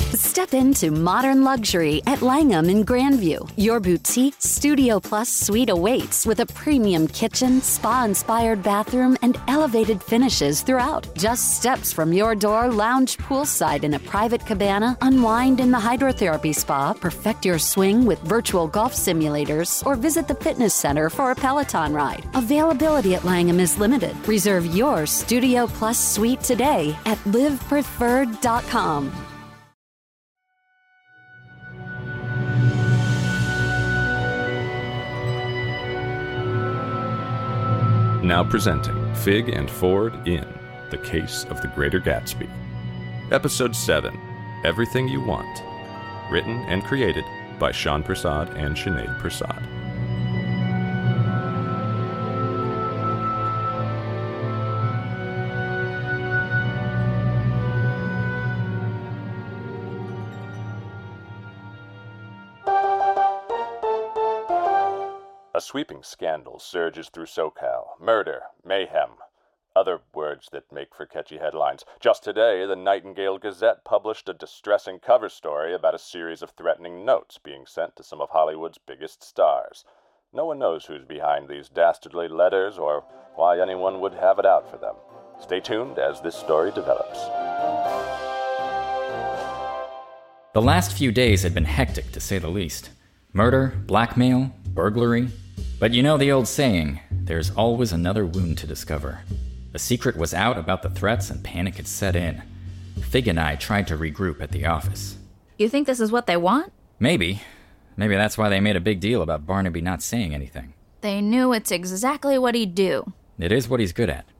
Step into modern luxury at Langham in Grandview. Your boutique Studio Plus suite awaits with a premium kitchen, spa-inspired bathroom, and elevated finishes throughout. Just steps from your door, lounge poolside in a private cabana, unwind in the hydrotherapy spa, perfect your swing with virtual golf simulators, or visit the fitness center for a Peloton ride. Availability at Langham is limited. Reserve your Studio Plus suite today at livepreferred.com. Now presenting Fig and Ford in The Case of the Greater Gatsby. Episode 7, Everything You Want. Written and created by Sean Prasad and Sinead Prasad. A sweeping scandal surges through SoCal. Murder, mayhem, other words that make for catchy headlines. Just today, the Nightingale Gazette published a distressing cover story about a series of threatening notes being sent to some of Hollywood's biggest stars. No one knows who's behind these dastardly letters or why anyone would have it out for them. Stay tuned as this story develops. The last few days had been hectic, to say the least. Murder, blackmail, burglary. But you know the old saying, there's always another wound to discover. The secret was out about the threats and panic had set in. Fig and I tried to regroup at the office. You think this is what they want? Maybe. Maybe that's why they made a big deal about Barnaby not saying anything. They knew it's exactly what he'd do. It is what he's good at.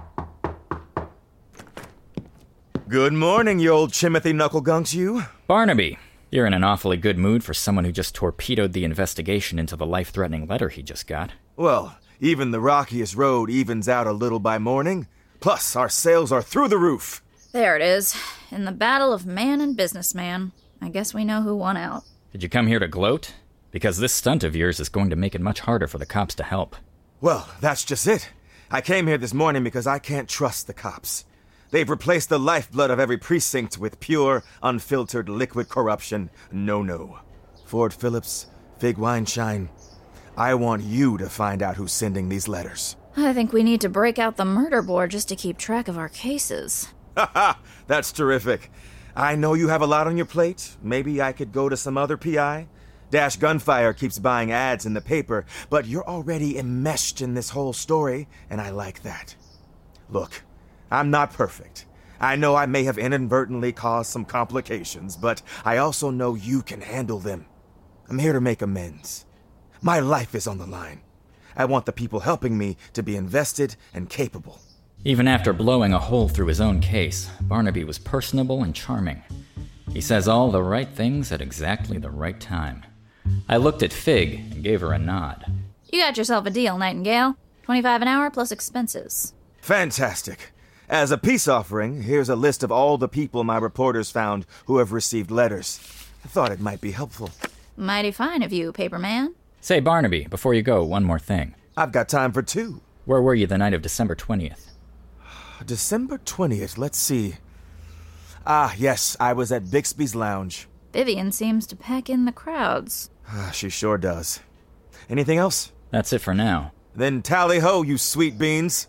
Good morning, you old Chimothy Knucklegunks, you. Barnaby, you're in an awfully good mood for someone who just torpedoed the investigation into the life-threatening letter he just got. Well, even the rockiest road evens out a little by morning. Plus, our sales are through the roof. There it is. In the battle of man and businessman. I guess we know who won out. Did you come here to gloat? Because this stunt of yours is going to make it much harder for the cops to help. Well, that's just it. I came here this morning because I can't trust the cops. They've replaced the lifeblood of every precinct with pure, unfiltered liquid corruption. No. Ford Phillips, Fig Weinstein, I want you to find out who's sending these letters. I think we need to break out the murder board just to keep track of our cases. Ha! That's terrific. I know you have a lot on your plate. Maybe I could go to some other PI. Dash Gunfire keeps buying ads in the paper, but you're already enmeshed in this whole story, and I like that. Look, I'm not perfect. I know I may have inadvertently caused some complications, but I also know you can handle them. I'm here to make amends. My life is on the line. I want the people helping me to be invested and capable. Even after blowing a hole through his own case, Barnaby was personable and charming. He says all the right things at exactly the right time. I looked at Fig and gave her a nod. You got yourself a deal, Nightingale. $25 an hour plus expenses. Fantastic. As a peace offering, here's a list of all the people my reporters found who have received letters. I thought it might be helpful. Mighty fine of you, paperman. Say, Barnaby, before you go, one more thing. I've got time for 2. Where were you the night of December 20th? December 20th, let's see. Ah, yes, I was at Bixby's Lounge. Vivian seems to pack in the crowds. She sure does. Anything else? That's it for now. Then tally-ho, you sweet beans.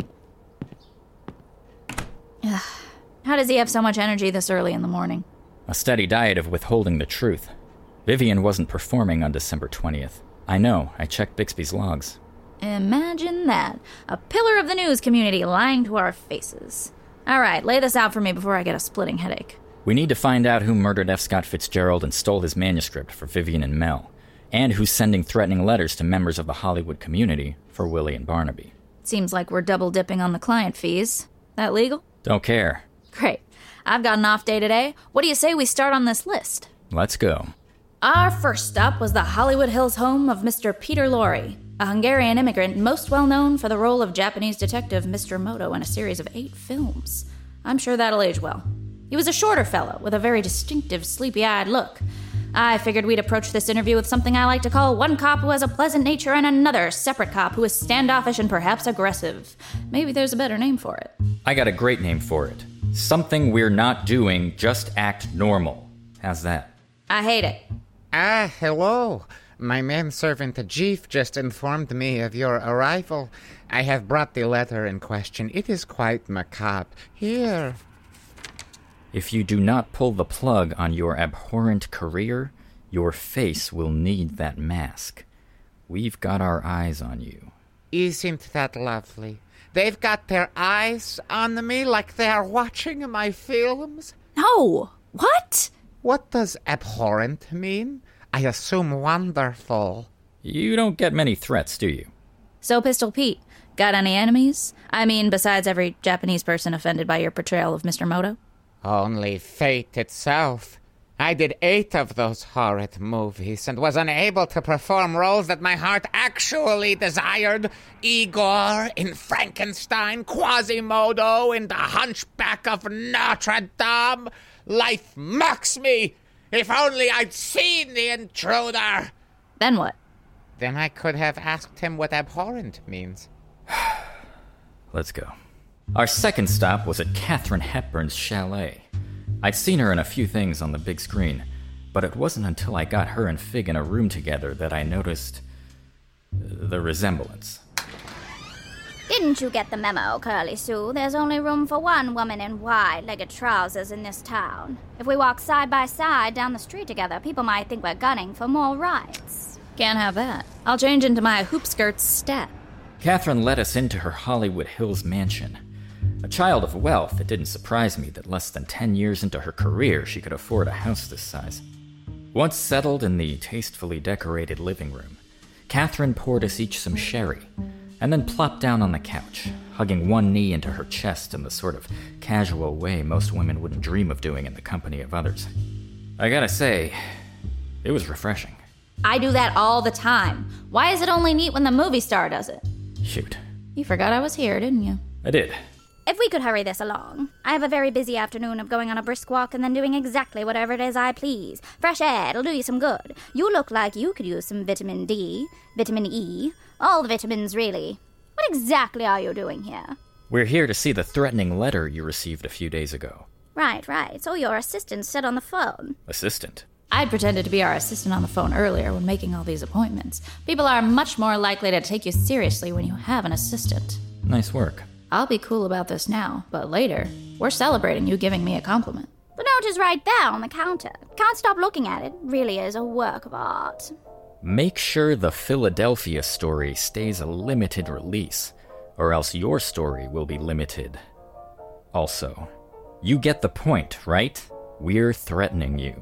How does he have so much energy this early in the morning? A steady diet of withholding the truth. Vivian wasn't performing on December 20th. I know, I checked Bixby's logs. Imagine that. A pillar of the news community lying to our faces. All right, lay this out for me before I get a splitting headache. We need to find out who murdered F. Scott Fitzgerald and stole his manuscript for Vivian and Mel, and who's sending threatening letters to members of the Hollywood community for Willie and Barnaby. Seems like we're double dipping on the client fees. That legal? Don't care. Great. I've got an off day today. What do you say we start on this list? Let's go. Our first stop was the Hollywood Hills home of Mr. Peter Lorre, a Hungarian immigrant most well known for the role of Japanese detective Mr. Moto in a series of 8 films. I'm sure that'll age well. He was a shorter fellow with a very distinctive sleepy-eyed look. I figured we'd approach this interview with something I like to call one cop who has a pleasant nature and another separate cop who is standoffish and perhaps aggressive. Maybe there's a better name for it. I got a great name for it. Something we're not doing, just act normal. How's that? I hate it. Hello. My manservant Jeef just informed me of your arrival. I have brought the letter in question. It is quite macabre. Here. If you do not pull the plug on your abhorrent career, your face will need that mask. We've got our eyes on you. Isn't that lovely? They've got their eyes on me like they're watching my films. No! What? What does abhorrent mean? I assume wonderful. You don't get many threats, do you? So, Pistol Pete, got any enemies? I mean, besides every Japanese person offended by your portrayal of Mr. Moto? Only fate itself. I did 8 of those horrid movies and was unable to perform roles that my heart actually desired. Igor in Frankenstein, Quasimodo in The Hunchback of Notre Dame. Life mocks me. If only I'd seen the intruder. Then what? Then I could have asked him what abhorrent means. Let's go. Our second stop was at Katharine Hepburn's chalet. I'd seen her in a few things on the big screen, but it wasn't until I got her and Fig in a room together that I noticed the resemblance. Didn't you get the memo, Curly Sue? There's only room for one woman in wide-legged trousers in this town. If we walk side by side down the street together, people might think we're gunning for more rights. Can't have that. I'll change into my hoop skirts stat. Katharine led us into her Hollywood Hills mansion. A child of wealth, it didn't surprise me that less than 10 years into her career she could afford a house this size. Once settled in the tastefully decorated living room, Katharine poured us each some sherry, and then plopped down on the couch, hugging one knee into her chest in the sort of casual way most women wouldn't dream of doing in the company of others. I gotta say, it was refreshing. I do that all the time. Why is it only neat when the movie star does it? Shoot. You forgot I was here, didn't you? I did. If we could hurry this along. I have a very busy afternoon of going on a brisk walk and then doing exactly whatever it is I please. Fresh air, it'll do you some good. You look like you could use some vitamin D, vitamin E, all the vitamins, really. What exactly are you doing here? We're here to see the threatening letter you received a few days ago. Right. So your assistant said on the phone. Assistant? I'd pretended to be our assistant on the phone earlier when making all these appointments. People are much more likely to take you seriously when you have an assistant. Nice work. I'll be cool about this now, but later, we're celebrating you giving me a compliment. The note is right there on the counter. Can't stop looking at it. Really is a work of art. Make sure the Philadelphia story stays a limited release, or else your story will be limited. Also, you get the point, right? We're threatening you.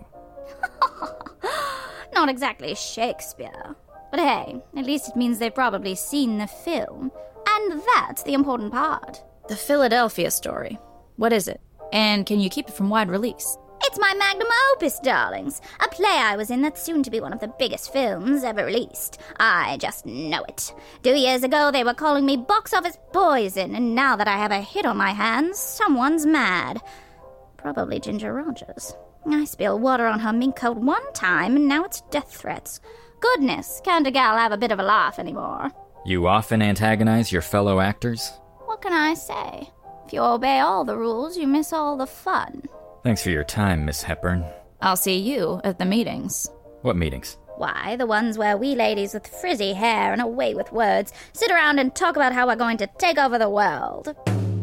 Not exactly Shakespeare. But hey, at least it means they've probably seen the film. And that's the important part. The Philadelphia story. What is it? And can you keep it from wide release? It's my magnum opus, darlings. A play I was in that's soon to be one of the biggest films ever released. I just know it. 2 years ago, they were calling me box office poison, and now that I have a hit on my hands, someone's mad. Probably Ginger Rogers. I spilled water on her mink coat one time, and now it's death threats. Goodness, can't a gal have a bit of a laugh anymore? You often antagonize your fellow actors? What can I say? If you obey all the rules, you miss all the fun. Thanks for your time, Miss Hepburn. I'll see you at the meetings. What meetings? Why, the ones where we ladies with frizzy hair and a way with words sit around and talk about how we're going to take over the world.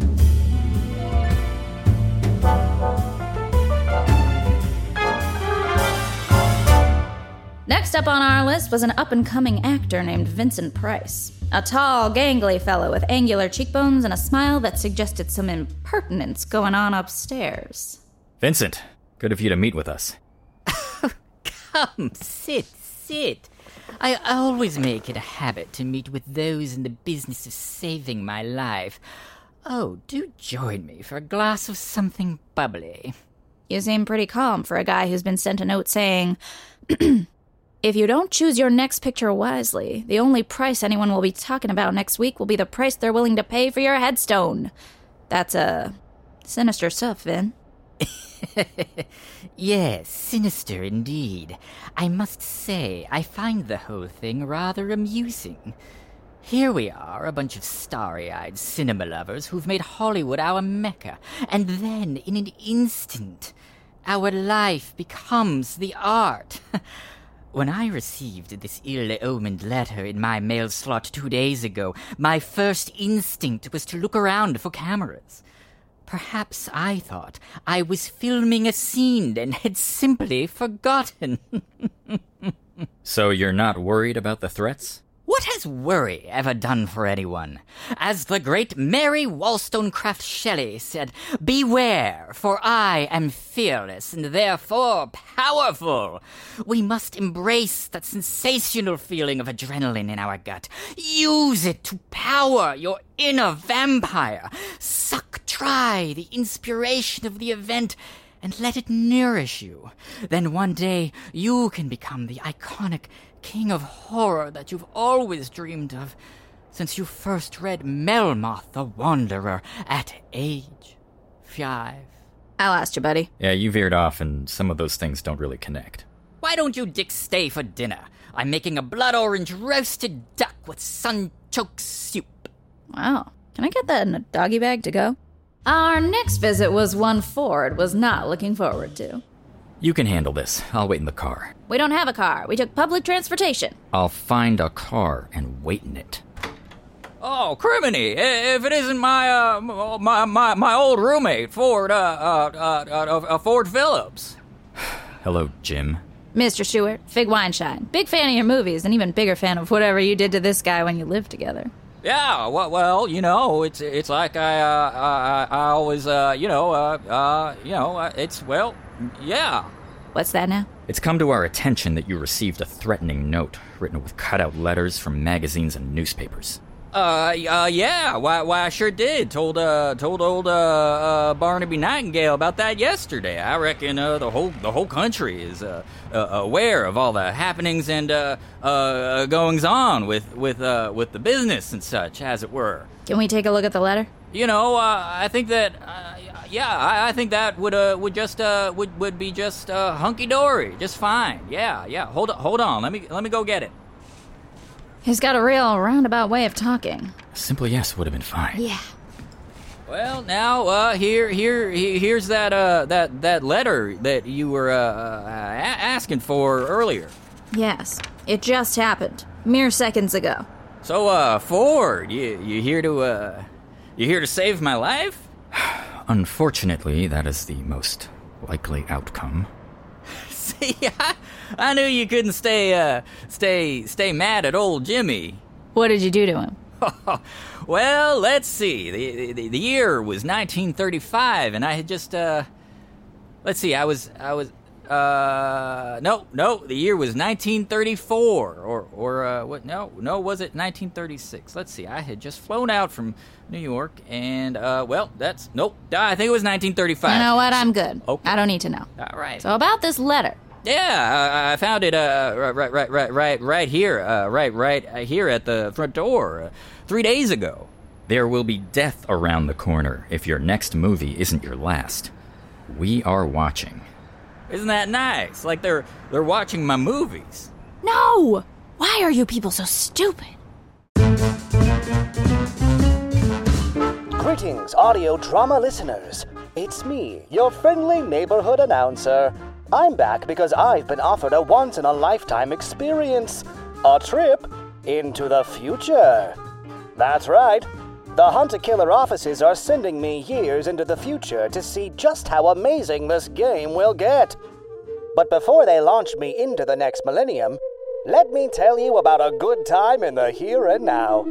Next up on our list was an up-and-coming actor named Vincent Price. A tall, gangly fellow with angular cheekbones and a smile that suggested some impertinence going on upstairs. Vincent, good of you to meet with us. Come, sit. I always make it a habit to meet with those in the business of saving my life. Oh, do join me for a glass of something bubbly. You seem pretty calm for a guy who's been sent a note saying, if you don't choose your next picture wisely, the only price anyone will be talking about next week will be the price they're willing to pay for your headstone. That's, sinister stuff, Vin. Yes, sinister indeed. I must say, I find the whole thing rather amusing. Here we are, a bunch of starry-eyed cinema lovers who've made Hollywood our mecca, and then, in an instant, Our life becomes the art. When I received this ill-omened letter in my mail slot 2 days ago, my first instinct was to look around for cameras. Perhaps I thought I was filming a scene and had simply forgotten. So you're not worried about the threats? What has worry ever done for anyone? As the great Mary Wollstonecraft Shelley said, "Beware, for I am fearless and therefore powerful." We must embrace that sensational feeling of adrenaline in our gut. Use it to power your inner vampire. Suck dry the inspiration of the event and let it nourish you. Then one day you can become the iconic king of horror that you've always dreamed of since you first read Melmoth the Wanderer at age 5. I'll ask you, buddy. Yeah, you veered off, and some of those things don't really connect. Why don't you Dick stay for dinner? I'm making a blood orange roasted duck with sunchoke soup. Wow. Can I get that in a doggy bag to go? Our next visit was one Ford was not looking forward to. You can handle this. I'll wait in the car. We don't have a car. We took public transportation. I'll find a car and wait in it. Oh, criminy! If it isn't my old roommate, Ford Phillips. Hello, Jim. Mr. Stewart, Fig Weinstein. Big fan of your movies, and even bigger fan of whatever you did to this guy when you lived together. Yeah, well, you know, it's like I always, it's, well, yeah. What's that now? It's come to our attention that you received a threatening note written with cutout letters from magazines and newspapers. Yeah, why, I sure did. Told old Barnaby Nightingale about that yesterday. I reckon, the whole country is, aware of all the happenings and, goings on with the business and such, as it were. Can we take a look at the letter? You know, I think that, I think that would be just, hunky-dory, just fine. Yeah, hold on, let me go get it. He's got a real roundabout way of talking. A simple yes would have been fine. Yeah. Well, now, here's that letter that you were, asking for earlier. Yes, it just happened. Mere seconds ago. So, Ford, you here to save my life? Unfortunately, that is the most likely outcome. See, I knew you couldn't stay mad at old Jimmy. What did you do to him? Well, let's see. The year was 1935, and I had just, let's see, the year was 1934, or what, no, was it 1936? Let's see, I had just flown out from New York, and, I think it was 1935. You know what, I'm good. Okay. I don't need to know. All right. So about this letter. Yeah, I found it, right here at the front door, 3 days ago. There will be death around the corner if your next movie isn't your last. We are watching. Isn't that nice? Like they're watching my movies. No! Why are you people so stupid? Greetings, audio drama listeners. It's me, your friendly neighborhood announcer. I'm back because I've been offered a once-in-a-lifetime experience. A trip into the future. That's right. The Hunt-A-Killer offices are sending me years into the future to see just how amazing this game will get. But before they launch me into the next millennium, let me tell you about a good time in the here and now.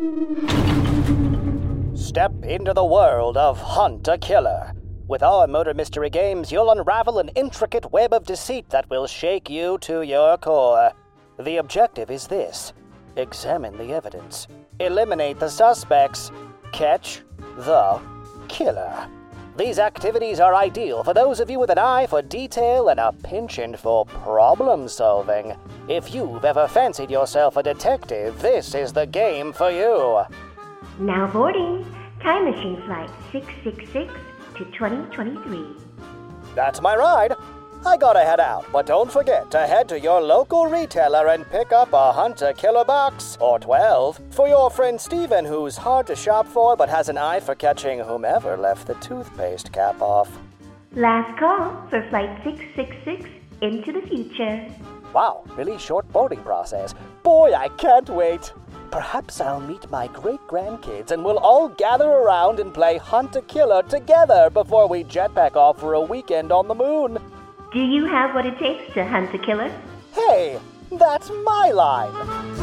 Step into the world of Hunt-A-Killer. With our murder mystery games, you'll unravel an intricate web of deceit that will shake you to your core. The objective is this: examine the evidence, eliminate the suspects, catch the killer. These activities are ideal for those of you with an eye for detail and a penchant for problem solving. If you've ever fancied yourself a detective, this is the game for you. Now boarding. Time machine flight 666 to 2023. That's my ride. I gotta head out, but don't forget to head to your local retailer and pick up a Hunt-A-Killer box, or 12, for your friend Steven, who's hard to shop for but has an eye for catching whomever left the toothpaste cap off. Last call for Flight 666 into the future. Wow, really short boarding process. Boy, I can't wait. Perhaps I'll meet my great-grandkids and we'll all gather around and play Hunt a Killer together before we jetpack off for a weekend on the moon. Do you have what it takes to hunt a killer? Hey, that's my line.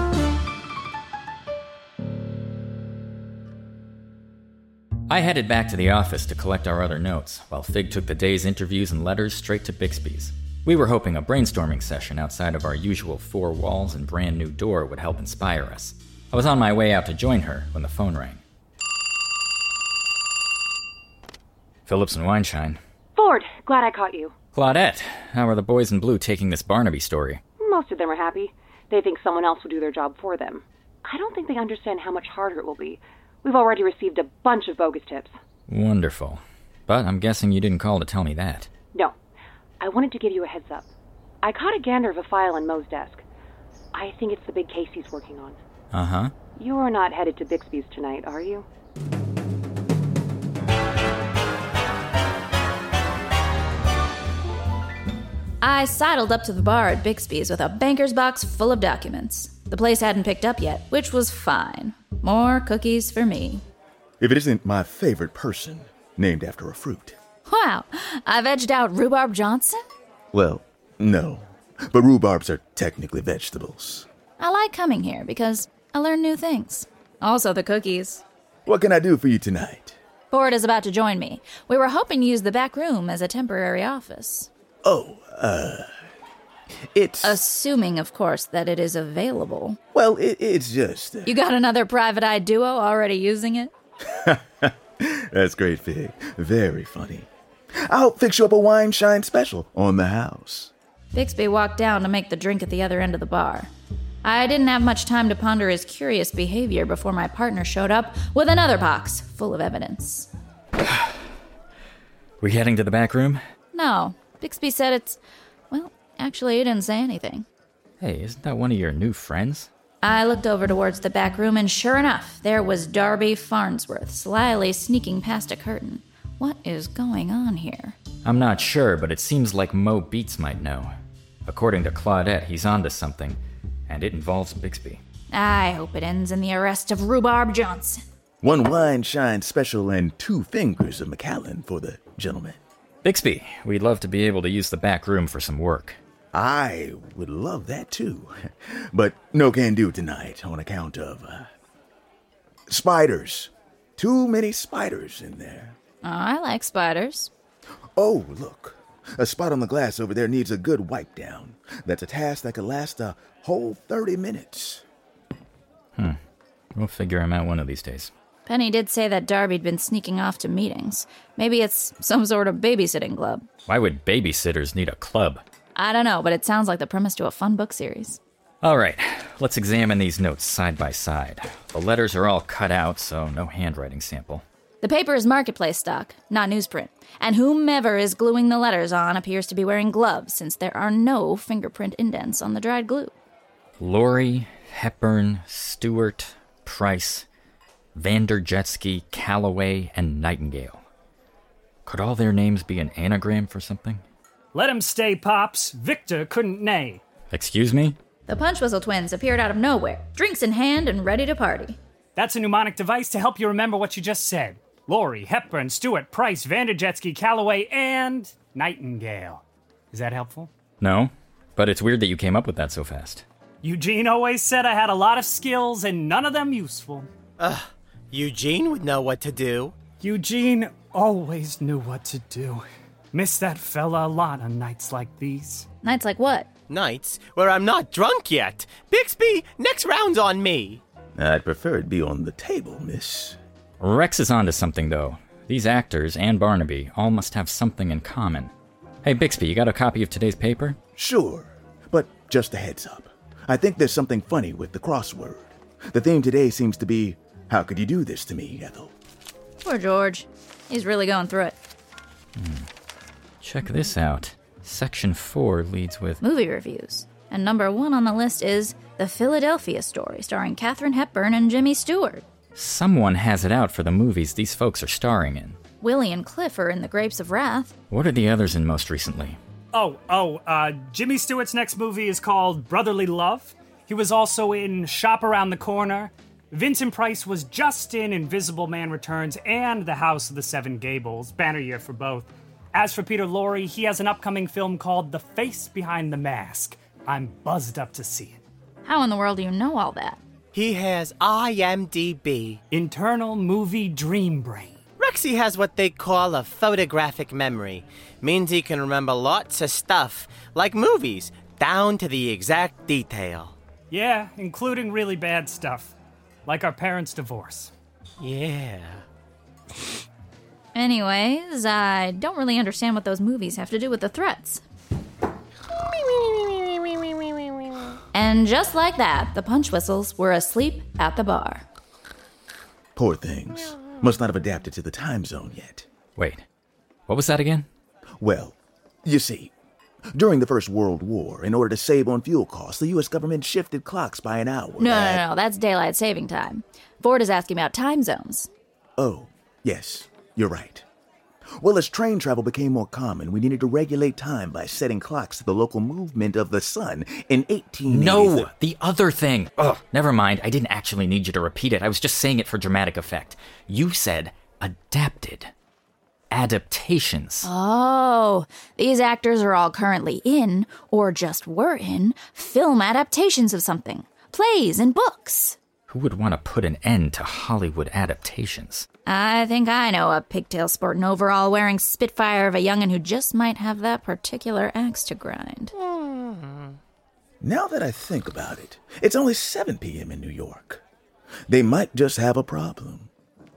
I headed back to the office to collect our other notes, while Fig took the day's interviews and letters straight to Bixby's. We were hoping a brainstorming session outside of our usual 4 walls and brand new door would help inspire us. I was on my way out to join her when the phone rang. Phillips and Weinstein. Ford, glad I caught you. Claudette, how are the boys in blue taking this Barnaby story? Most of them are happy. They think someone else will do their job for them. I don't think they understand how much harder it will be. We've already received a bunch of bogus tips. Wonderful. But I'm guessing you didn't call to tell me that. No. I wanted to give you a heads up. I caught a gander of a file on Moe's desk. I think it's the big case he's working on. Uh-huh. You're not headed to Bixby's tonight, are you? I sidled up to the bar at Bixby's with a banker's box full of documents. The place hadn't picked up yet, which was fine. More cookies for me. If it isn't my favorite person, named after a fruit. Wow, I've edged out Rhubarb Johnson? Well, no. But rhubarbs are technically vegetables. I like coming here because I learn new things. Also the cookies. What can I do for you tonight? Ford is about to join me. We were hoping to use the back room as a temporary office. It's... Assuming, of course, that it is available. Well, it's just... You got another private eye duo already using it? That's great, Fig. Very funny. I'll fix you up a Weinstein special on the house. Bixby walked down to make the drink at the other end of the bar. I didn't have much time to ponder his curious behavior before my partner showed up with another box full of evidence. We heading to the back room? No. Bixby said it's... Well, actually, he didn't say anything. Hey, isn't that one of your new friends? I looked over towards the back room, and sure enough, there was Darby Farnsworth, slyly sneaking past a curtain. What is going on here? I'm not sure, but it seems like Mo Beats might know. According to Claudette, he's onto something, and it involves Bixby. I hope it ends in the arrest of Rhubarb Johnson. 1 Weinstein special and 2 fingers of Macallan for the gentleman. Bixby, we'd love to be able to use the back room for some work. I would love that too, but no can do tonight on account of spiders. Too many spiders in there. Oh, I like spiders. Oh, look. A spot on the glass over there needs a good wipe down. That's a task that could last a whole 30 minutes. We'll figure him out one of these days. Penny did say that Darby'd been sneaking off to meetings. Maybe it's some sort of babysitting club. Why would babysitters need a club? I don't know, but it sounds like the premise to a fun book series. All right, let's examine these notes side by side. The letters are all cut out, so no handwriting sample. The paper is marketplace stock, not newsprint. And whomever is gluing the letters on appears to be wearing gloves, since there are no fingerprint indents on the dried glue. Laurie, Hepburn, Stewart, Price, Vanderjetsky, Calloway, and Nightingale. Could all their names be an anagram for something? Let him stay, Pops. Victor couldn't neigh. Excuse me? The Punch Whistle twins appeared out of nowhere, drinks in hand and ready to party. That's a mnemonic device to help you remember what you just said. Laurie, Hepburn, Stewart, Price, Vanderjetsky, Calloway, and Nightingale. Is that helpful? No, but it's weird that you came up with that so fast. Eugene always said I had a lot of skills and none of them useful. Eugene would know what to do. Eugene always knew what to do. Miss that fella a lot on nights like these. Nights like what? Nights where I'm not drunk yet. Bixby, next round's on me. I'd prefer it be on the table, miss. Rex is onto something, though. These actors and Barnaby all must have something in common. Hey, Bixby, you got a copy of today's paper? Sure, but just a heads up. I think there's something funny with the crossword. The theme today seems to be, how could you do this to me, Ethel? Poor George. He's really going through it. Check this out. Section 4 leads with... movie reviews. And number 1 on the list is The Philadelphia Story, starring Katharine Hepburn and Jimmy Stewart. Someone has it out for the movies these folks are starring in. Willie and Cliff are in The Grapes of Wrath. What are the others in most recently? Jimmy Stewart's next movie is called Brotherly Love. He was also in Shop Around the Corner. Vincent Price was just in Invisible Man Returns and The House of the Seven Gables. Banner year for both. As for Peter Lorre, he has an upcoming film called The Face Behind the Mask. I'm buzzed up to see it. How in the world do you know all that? He has IMDb. Internal Movie Dream Brain. Rexy has what they call a photographic memory. Means he can remember lots of stuff, like movies, down to the exact detail. Yeah, including really bad stuff. Like our parents' divorce. Yeah. Anyways, I don't really understand what those movies have to do with the threats. And just like that, the punch whistles were asleep at the bar. Poor things. Must not have adapted to the time zone yet. Wait, what was that again? Well, you see, during the First World War, in order to save on fuel costs, the U.S. government shifted clocks by an hour. No, that's daylight saving time. Ford is asking about time zones. Oh, yes, you're right. Well, as train travel became more common, we needed to regulate time by setting clocks to the local movement of the sun in 1880. No, the other thing. Ugh, never mind. I didn't actually need you to repeat it. I was just saying it for dramatic effect. You said adapted. Adaptations. Oh, these actors are all currently in, or just were in, film adaptations of something. Plays and books. Who would want to put an end to Hollywood adaptations? I think I know a pigtail sporting overall wearing Spitfire of a young'un who just might have that particular axe to grind. Now that I think about it, it's only 7 p.m. in New York. They might just have a problem.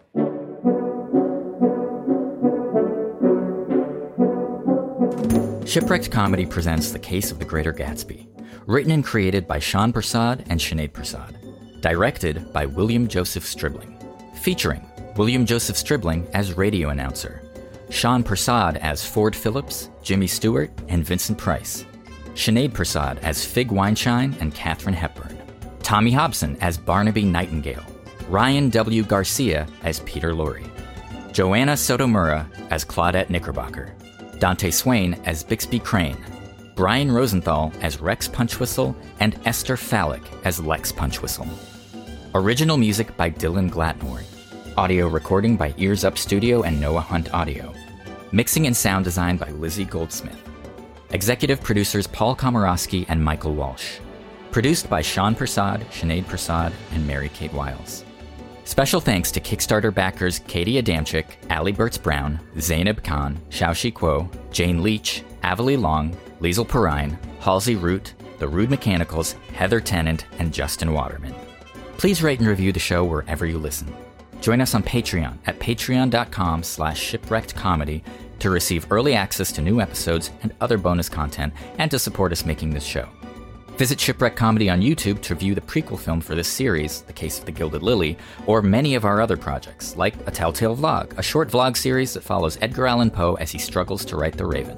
Shipwrecked Comedy presents The Case of the Greater Gatsby. Written and created by Sean Prasad and Sinead Prasad. Directed by William Joseph Stribling. Featuring William Joseph Stribling as radio announcer, Sean Prasad as Ford Phillips, Jimmy Stewart, and Vincent Price, Sinead Prasad as Fig Wineshine and Katharine Hepburn, Tommy Hobson as Barnaby Nightingale, Ryan W. Garcia as Peter Lorre, Joanna Sotomura as Claudette Knickerbocker, Dante Swain as Bixby Crane, Brian Rosenthal as Rex Punchwhistle, and Esther Fallick as Lex Punchwhistle. Original music by Dylan Glatnor. Audio recording by Ears Up Studio and Noah Hunt Audio. Mixing and sound design by Lizzie Goldsmith. Executive producers Paul Komorowski and Michael Walsh. Produced by Sean Prasad, Sinead Prasad, and Mary Kate Wiles. Special thanks to Kickstarter backers Katie Adamczyk, Allie Burtz-Brown, Zainab Khan, Xiaoxi Kuo, Jane Leach, Avalie Long, Liesl Perrine, Halsey Root, The Rude Mechanicals, Heather Tennant, and Justin Waterman. Please rate and review the show wherever you listen. Join us on Patreon at patreon.com/shipwreckedcomedy to receive early access to new episodes and other bonus content and to support us making this show. Visit Shipwrecked Comedy on YouTube to view the prequel film for this series, The Case of the Gilded Lily, or many of our other projects, like A Telltale Vlog, a short vlog series that follows Edgar Allan Poe as he struggles to write The Raven.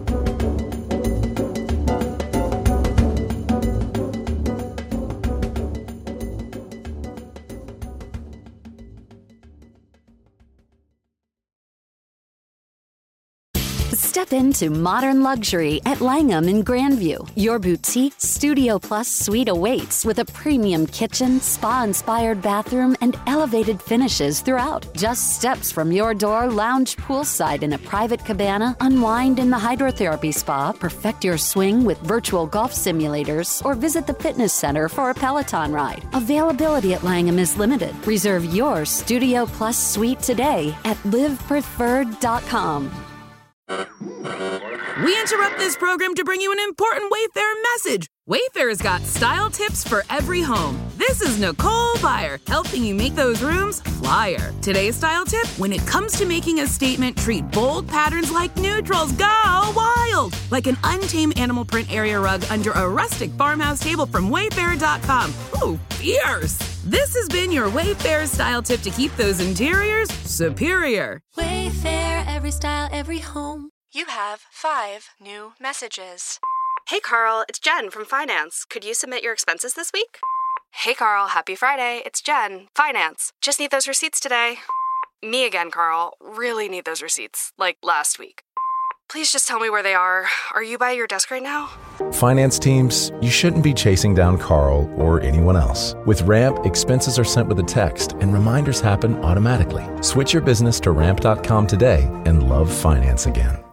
Step into modern luxury at Langham in Grandview. Your boutique Studio Plus suite awaits with a premium kitchen, spa-inspired bathroom, and elevated finishes throughout. Just steps from your door, lounge poolside in a private cabana, unwind in the hydrotherapy spa, perfect your swing with virtual golf simulators, or visit the fitness center for a Peloton ride. Availability at Langham is limited. Reserve your Studio Plus suite today at livepreferred.com. We interrupt this program to bring you an important Wayfair message. Wayfair's got style tips for every home. This is Nicole Byer, helping you make those rooms flyer. Today's style tip: when it comes to making a statement, treat bold patterns like neutrals. Go wild! Like an untamed animal print area rug under a rustic farmhouse table from Wayfair.com. Ooh, fierce! This has been your Wayfair style tip to keep those interiors superior. Wayfair, every style, every home. You have 5 new messages. Hey Carl, it's Jen from Finance. Could you submit your expenses this week? Hey Carl, happy Friday. It's Jen, Finance. Just need those receipts today. Me again, Carl. Really need those receipts, like last week. Please just tell me where they are. Are you by your desk right now? Finance teams, you shouldn't be chasing down Carl or anyone else. With Ramp, expenses are sent with a text and reminders happen automatically. Switch your business to ramp.com today and love finance again.